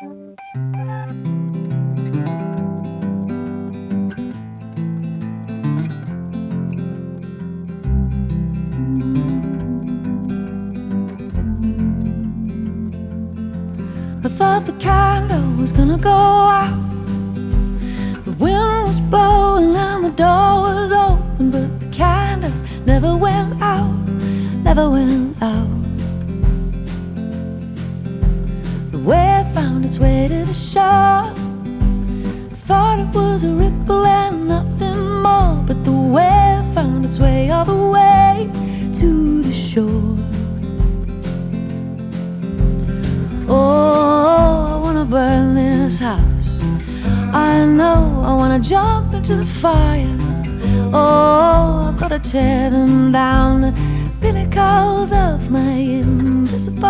I thought the candle was gonna go out. The wind was blowing and the door was open, but the candle never went out, never went out. The wave found its way to the shore. I thought it was a ripple and nothing more, but the wave found its way all the way to the shore. Oh, I wanna burn this house. I know I wanna jump into the fire. Oh, I've gotta tear them down, the pinnacles of my invisible